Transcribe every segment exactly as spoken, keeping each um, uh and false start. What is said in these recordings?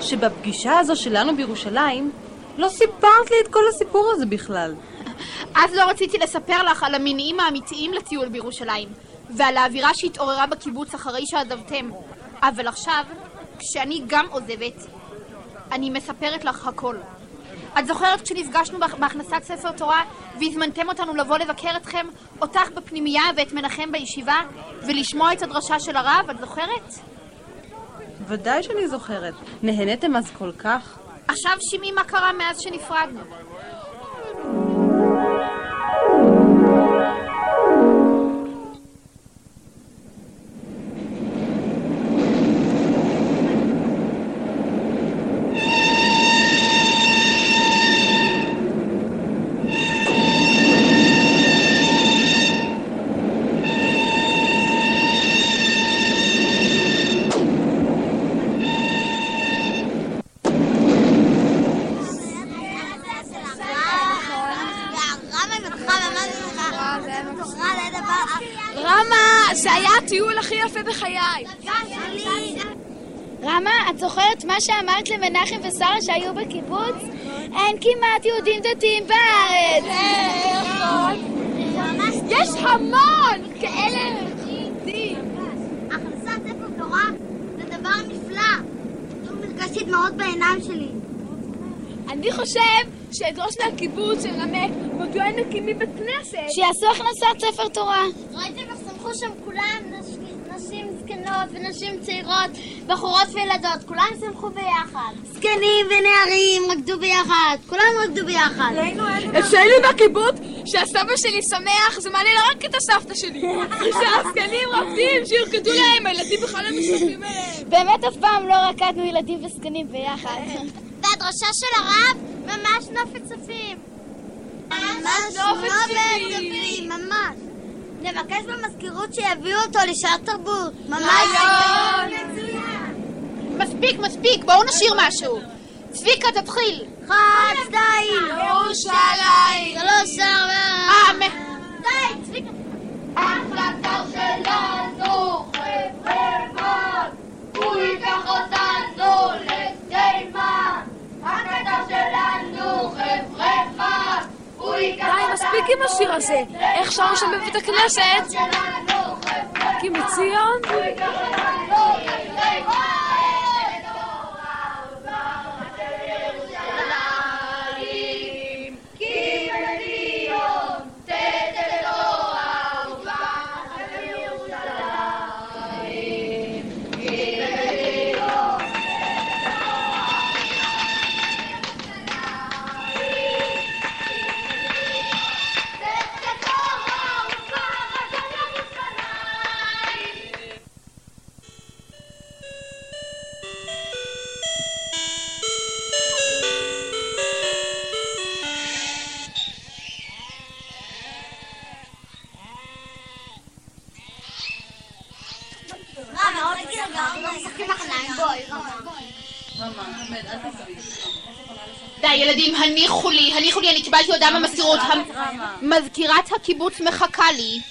שבפגישה הזו שלנו בירושלים לא סיפרת לי את כל הסיפור הזה בכלל. אז לא רציתי לספר לך על המניעים האמיתיים לטיול בירושלים, ועל האווירה שהתעוררה בקיבוץ אחרי שעזבתם. אבל עכשיו, כשאני גם עוזבת, אני מספרת לך הכל. את זוכרת כשנפגשנו בהכנסת ספר תורה והזמנתם אותנו לבוא לבקר אתכם, אותך בפנימייה ואת מנחם בישיבה, ולשמוע את הדרשה של הרב? את זוכרת? ודאי שאני זוכרת. נהניתם אז כל כך? עכשיו שימי מה קרה מאז שנפרדנו. רמה, זה היה הטיול הכי יפה בחיי. רמה, את זוכרת מה שאמרת למנחם ושרה שהיו בקיבוץ? אין כמעט יהודים דתיים בארץ. יש המון כאלה יהודים. הכנסת ספר תורה זה דבר נפלא. זו מרגשת מאוד בעיניים שלי. אני חושב שאדרוש מהקיבוץ של רמת מדוע אין מקימים בית כנסת. שיעשו הכנסת ספר תורה. ראיתם איך שמחו שם כולם, נשים זקנות ונשים צעירות, בחורות וילדות, כולם שמחו ביחד. זקנים ונערים רקדו ביחד, כולם רקדו ביחד. אצלנו בקיבוץ שהסבא שלי שמח, זה מעניין לא רק את הסבתא שלי. שהזקנים רקדים, שירקדו להם, הילדים בכלל הם משתפים אליהם. באמת אף פעם לא רקדנו ילדים וזקנים ביחד. והדרשה של הרב ממש נופת צופים. ממש נופת צופים, ממש. נבקש במזכירות שיביאו אותו לשעת תרבות. ממש מצוין. מספיק, מספיק, בואו נשיר משהו. צביקה, תתחיל. אחד, שתיים. ירושלים. שלוש, ארבע. אה, די, צביקה. הקטר שלנו חבר'ה, הוא ייקח אותנו לתימן. הקטר שלנו חבר'ה, הוא ייקח אותנו. די, מספיק עם השיר הזה. איך שרו שם בבית הכנסת? כי מציון? הוא ייקח אותנו לתימן. די, ילדים, הניחו לי, הניחו לי, אני קיבלתי הודעה מהמזכירות. מזכירת הקיבוץ מחכה לי.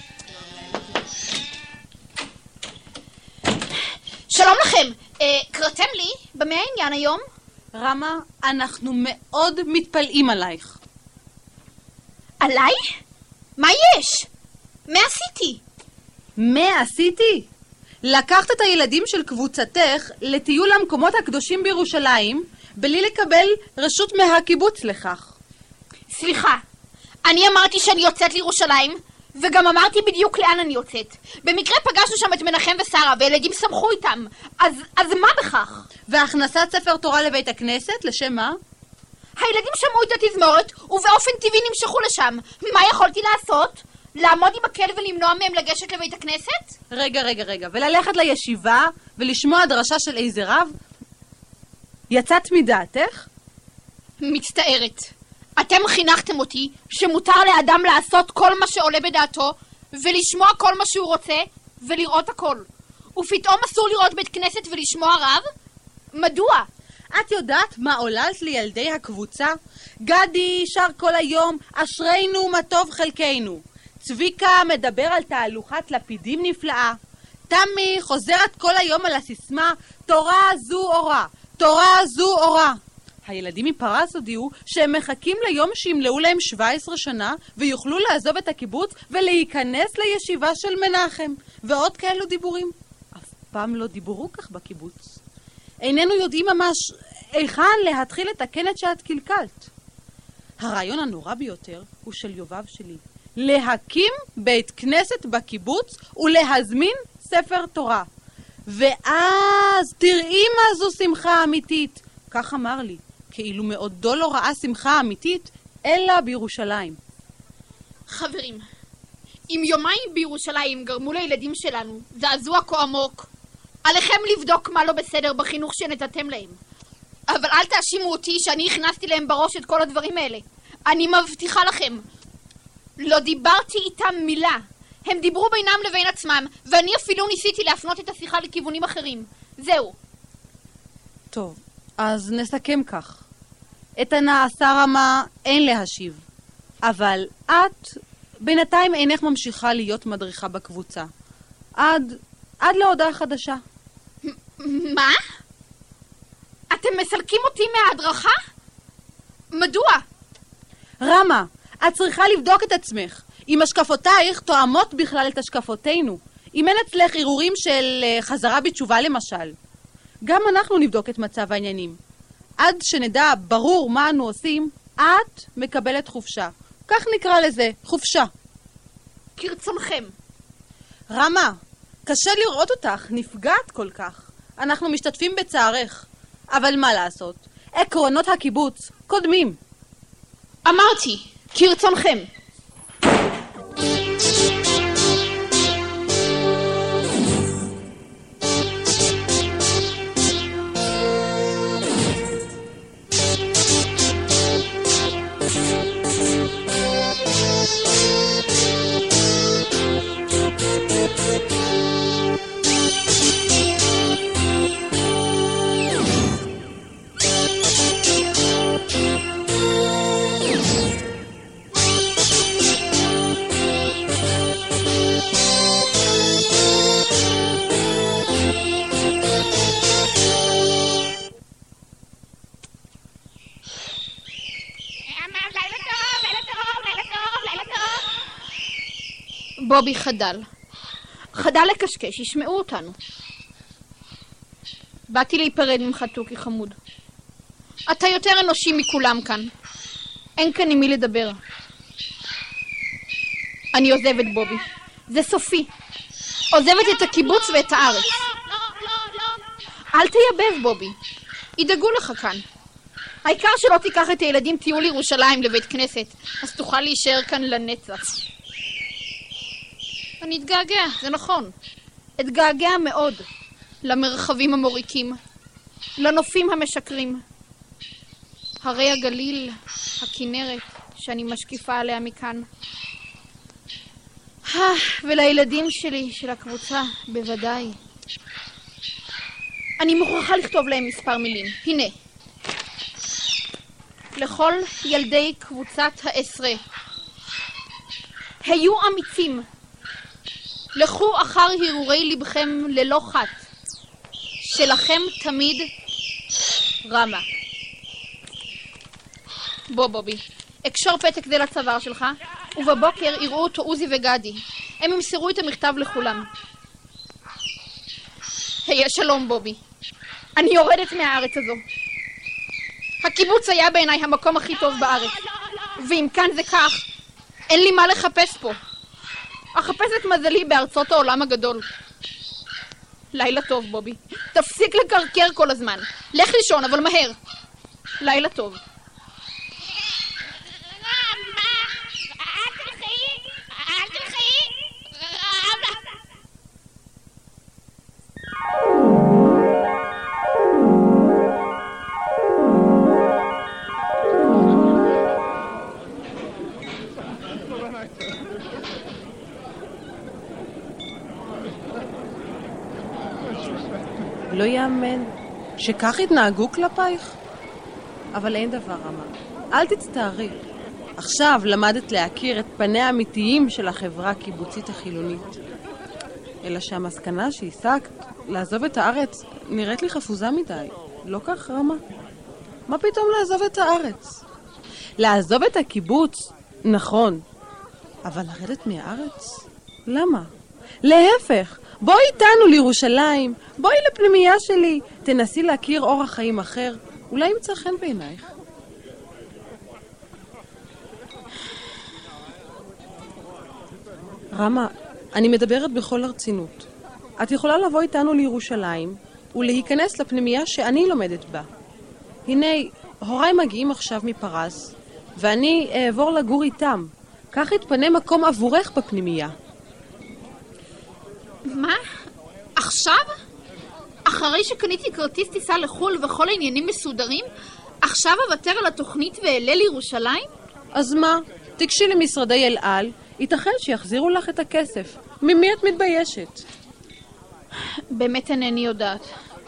שלום לכם, קראתם לי? במה העניין היום? רמה, אנחנו מאוד מתפלאים עלייך. עליי? מה יש? מה עשיתי? מה עשיתי? לקחת את הילדים של קבוצתך לטיול למקומות הקדושים בירושלים, בלי לקבל רשות מהקיבוץ לכך. סליחה, אני אמרתי שאני יוצאת לירושלים, וגם אמרתי בדיוק לאן אני יוצאת. במקרה פגשנו שם את מנחם ושרה, וילדים שמחו איתם. אז, אז מה בכך? והכנסת ספר תורה לבית הכנסת, לשם מה? הילדים שמעו את התזמורת, ובאופן טבעי נמשכו לשם. מה יכולתי לעשות? לעמוד עם הקל ולמנוע מהם לגשת לבית הכנסת? רגע, רגע, רגע. וללכת לישיבה ולשמוע דרשה של איזה רב? יצאת מדעתך? מצטערת. אתם חינכתם אותי שמותר לאדם לעשות כל מה שעולה בדעתו, ולשמוע כל מה שהוא רוצה, ולראות הכל. ופתאום אסור לראות בית כנסת ולשמוע רב? מדוע? את יודעת מה עוללת לילדי הקבוצה? גדי שר כל היום, אשרינו מה טוב חלקנו. צביקה מדבר על תהלוכת לפידים נפלאה. תמי חוזרת כל היום על הסיסמה, תורה זו אורה. תורה זו אורה. הילדים מפרס הודיעו שהם מחכים ליום שימלאו להם שבע עשרה שנה ויוכלו לעזוב את הקיבוץ ולהיכנס לישיבה של מנחם. ועוד כאלו דיבורים. אף פעם לא דיברו כך בקיבוץ. איננו יודעים ממש היכן להתחיל לתקן את שאת קלקלת. הרעיון הנורא ביותר הוא של יובב שלי. להקים בית כנסת בקיבוץ ולהזמין ספר תורה. ואז תראי מה זו שמחה אמיתית. כך אמר לי, כאילו מעודו לא ראה שמחה אמיתית, אלא בירושלים. חברים, אם יומיים בירושלים גרמו לילדים שלנו זעזוע כה עמוק, עליכם לבדוק מה לא בסדר בחינוך שנתתם להם. אבל אל תאשימו אותי שאני הכנסתי להם בראש את כל הדברים האלה. אני מבטיחה לכם, לא דיברתי איתם מילה. הם דיברו בינם לבין עצמם, ואני אפילו ניסיתי להפנות את השיחה לכיוונים אחרים. זהו. טוב, אז נסכם כך. את הנעשה רמה אין להשיב. אבל את בינתיים אינך ממשיכה להיות מדריכה בקבוצה. עד, עד להודעה חדשה. מה? אתם מסלקים אותי מההדרכה? מדוע? רמה, את צריכה לבדוק את עצמך. אם השקפותייך תואמות בכלל את השקפותינו. אם אין אצלך ערעורים של חזרה בתשובה למשל. גם אנחנו נבדוק את מצב העניינים. עד שנדע ברור מה אנו עושים, את מקבלת חופשה. כך נקרא לזה, חופשה. כרצונכם. רמה, קשה לראות אותך, נפגעת כל כך. אנחנו משתתפים בצערך. אבל מה לעשות? עקרונות הקיבוץ קודמים. אמרתי, כרצונכם. בובי חדל. חדל לקשקש, ישמעו אותנו. באתי להיפרד ממך תוכי חמוד. אתה יותר אנושי מכולם כאן. אין כאן עם מי לדבר. אני עוזבת בובי. זה סופי. עוזבת את הקיבוץ ואת הארץ. אל תייבב בובי. ידאגו לך כאן. העיקר שלא תיקח את הילדים טיול לירושלים לבית כנסת, אז תוכל להישאר כאן לנצח. אני אתגעגע, זה נכון. אתגעגע מאוד למרחבים המוריקים, לנופים המשקרים. הרי הגליל, הכנרת, שאני משקיפה עליה מכאן. ולילדים שלי, של הקבוצה, בוודאי. אני מוכרחה לכתוב להם מספר מילים. הנה. לכל ילדי קבוצת העשרה. היו אמיצים. לכו אחר הרהורי לבכם ללא חת. שלכם תמיד רמה. בוא בובי, אקשור פתק זה לצוואר שלך, ובבוקר יראו אותו עוזי וגדי. הם ימסרו את המכתב לכולם. היה שלום בובי. אני יורדת מהארץ הזו. הקיבוץ היה בעיניי המקום הכי טוב בארץ. ואם כאן זה כך, אין לי מה לחפש פה. אחפש את מזלי בארצות העולם הגדול. לילה טוב בובי. תפסיק לקרקר כל הזמן. לך לישון אבל מהר. לילה טוב. לא יאמן שכך התנהגו כלפייך. אבל אין דבר רמה. אל תצטערי. עכשיו למדת להכיר את פניה האמיתיים של החברה הקיבוצית החילונית. אלא שהמסקנה שהשגת לעזוב את הארץ נראית לי חפוזה מדי. לא כך, רמה? מה פתאום לעזוב את הארץ? לעזוב את הקיבוץ, נכון. אבל לרדת מהארץ? למה? להפך, בואי איתנו לירושלים, בואי לפנימייה שלי, תנסי להכיר אורח חיים אחר, אולי ימצא חן בעינייך. רמה, אני מדברת בכל הרצינות. את יכולה לבוא איתנו לירושלים ולהיכנס לפנימייה שאני לומדת בה. הנה, הוריי מגיעים עכשיו מפרס, ואני אעבור לגור איתם. כך יתפנה מקום עבורך בפנימייה. מה? עכשיו? אחרי שקניתי כרטיס טיסה לחול וכל העניינים מסודרים, עכשיו אוותר על התוכנית ואעלה לירושלים? אז מה? תגשי למשרדי אל על, ייתכן שיחזירו לך את הכסף. ממי את מתביישת? באמת אינני יודעת.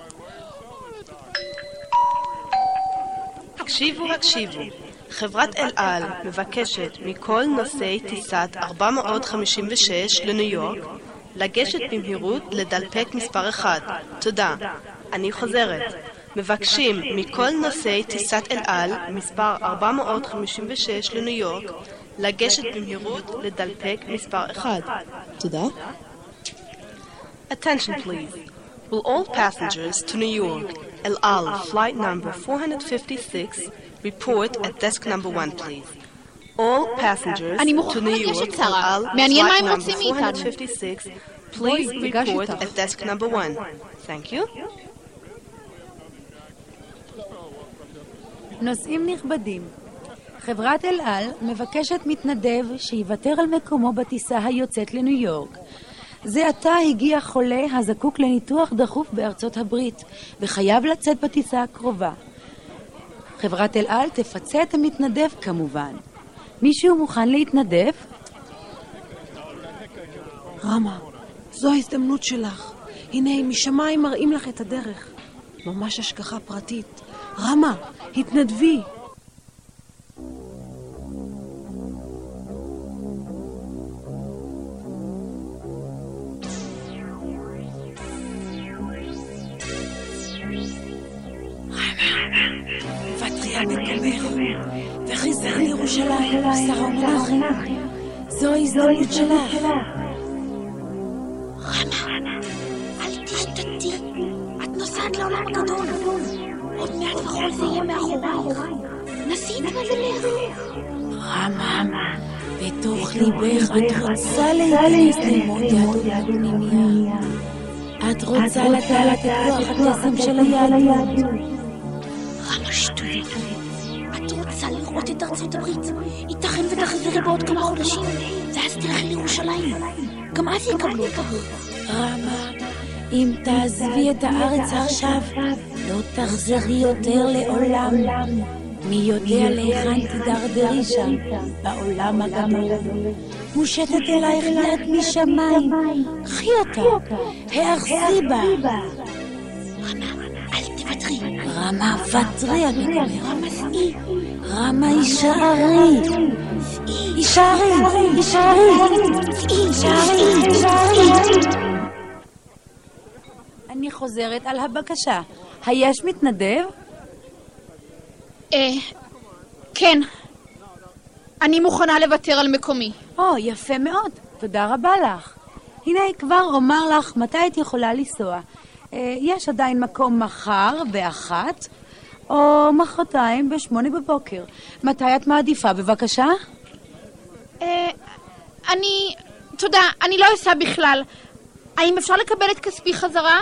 הקשיבו, הקשיבו. חברת אל על מבקשת מכל נוסעי טיסת ארבע מאות חמישים ושש לניו יורק לגשת במהירות לדלפק מספר אחד. תודה. אני חוזרת. מבקשים מכל נוסעי טיסת אל על מספר ארבע מאות חמישים ושש לניו יורק לגשת במהירות לדלפק מספר אחד. תודה. Attention please. Will all passengers to New York, El Al, flight number four fifty-six, report at desk number one, please. All passengers to New York, El Al, flight number four fifty-six, please report at desk number one. Thank you. נוסעים נכבדים, חברת אל על מבקשת מתנדב שיוותר על מקומו בטיסה היוצאת לניו יורק. זה עתה הגיע חולה הזקוק לניתוח דחוף בארצות הברית וחייב לצאת בטיסה הקרובה. חברת אל על תפצה את המתנדב כמובן. מישהו מוכן להתנדב? רמה, זו ההזדמנות שלך. הנה, משמיים מראים לך את הדרך. ממש השגחה פרטית. רמה, התנדבי. ותרי על מקומך וחיזר לירושלים, שרה ומנחם. זו ההזדמנות שלך. רמה, אל תשתתי, את נוסעת לעולם הגדול. עוד מעט וכל זה יהיה מאחורייך. נסי את מזלך. רמה, בתוך ליבך את רוצה להיכנס ללמוד יהדות פנימיה. את רוצה לדעת את כוח הקסם של היהדות. רמה, שטויות. את רוצה לראות את ארצות הברית. ייתכן ותחזרי בעוד כמה חודשים, ואז תלכי לירושלים. גם אז יקבלו אותך. רמה, אם תעזבי את הארץ עכשיו, לא תחזרי יותר לעולם. מי יודע להיכן תדרדרי שם, בעולם הגדול. מושטת אלייך יד משמיים, קחי אותה, האחזי בה. רמה, אל תוותרי. רמה, ותרי על מקומך. רמה, סעי. רמה, הישארי. הישארי, הישארי. הישארי, הישארי. אני חוזרת על הבקשה. היש מתנדב? אה, כן. אני מוכנה לוותר על מקומי. או, יפה מאוד. תודה רבה לך. הנה, כבר אומר לך מתי את יכולה לנסוע. אה, יש עדיין מקום מחר באחת, או מחרתיים בשמונה בבוקר. מתי את מעדיפה, בבקשה? אה, אני... תודה, אני לא אסע בכלל. האם אפשר לקבל את כספי חזרה?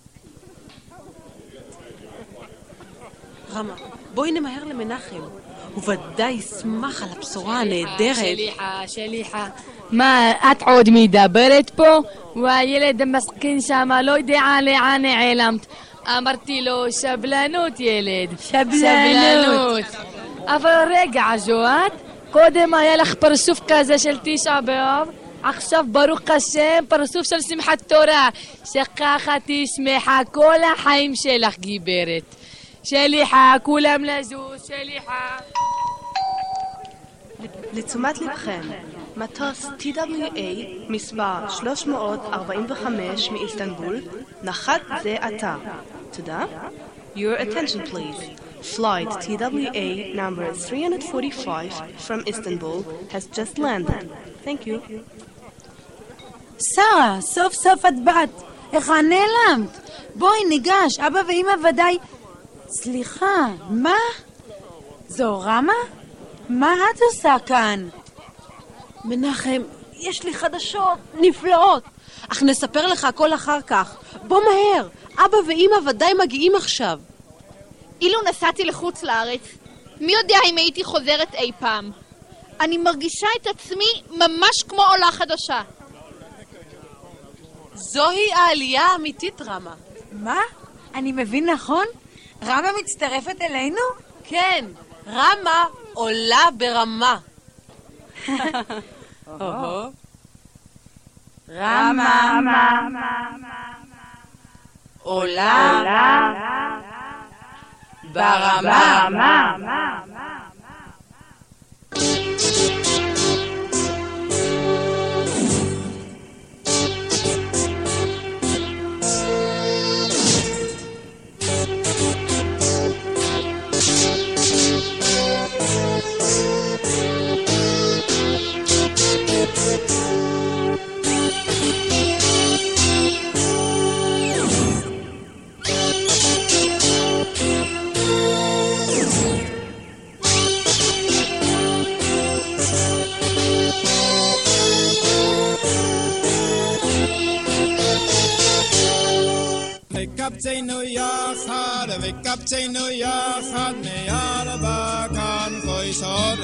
רמה, בואי נמהר למנחם. הוא ודאי ישמח על הבשורה הנהדרת. שליחה, שליחה. מה, את עוד מדברת פה? והילד המסכין שם לא יודע לאן נעלמת. אמרתי לו, שבלנות ילד. שבלנות. אבל רגע, זוהת, קודם היה לך פרסוף כזה של תשעה באב, עכשיו ברוך השם פרסוף של שמחת תורה, שככה תשמחה כל החיים שלך גיברת. שליחה, כולם לזוז, שליחה. לתשומת לבכם, מטוס טי דאבליו איי מספר שלוש מאות ארבעים וחמש מאיסטנבול נחת זה עתה. תודה. Your attention please. Flight T W A number three forty-five from Istanbul has just landed. Thank you. שרה, סוף סוף את באת. איך נעלמת? בואי ניגש, אבא ואמא ודאי... סליחה, מה? זו רמה? מה את עושה כאן? מנחם, יש לי חדשות נפלאות, אך נספר לך הכל אחר כך. בוא מהר, אבא ואמא ודאי מגיעים עכשיו. אילו נסעתי לחוץ לארץ, מי יודע אם הייתי חוזרת אי פעם. אני מרגישה את עצמי ממש כמו עולה חדשה. זוהי העלייה האמיתית, רמה. מה? אני מבין נכון? רמה מצטרפת אלינו? כן, רמה עולה ברמה. רמה עולה ברמה. וקבצנו יחד, וקבצנו יחד, מירבה כאן כוי שורת.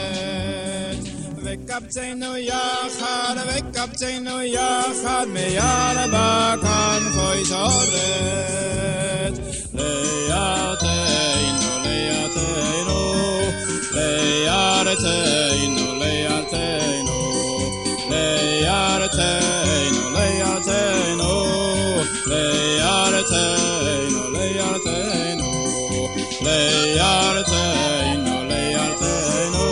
וקבצנו יחד, וקבצנו יחד, מירבה כאן כוי שורת. לירתנו, לירתנו, לירתנו, לירתנו, לירתנו, לירתנו, לירתנו, לירתנו, לירתנו, לירתנו,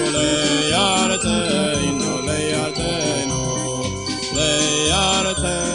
לירתנו, לירתנו, לירתנו.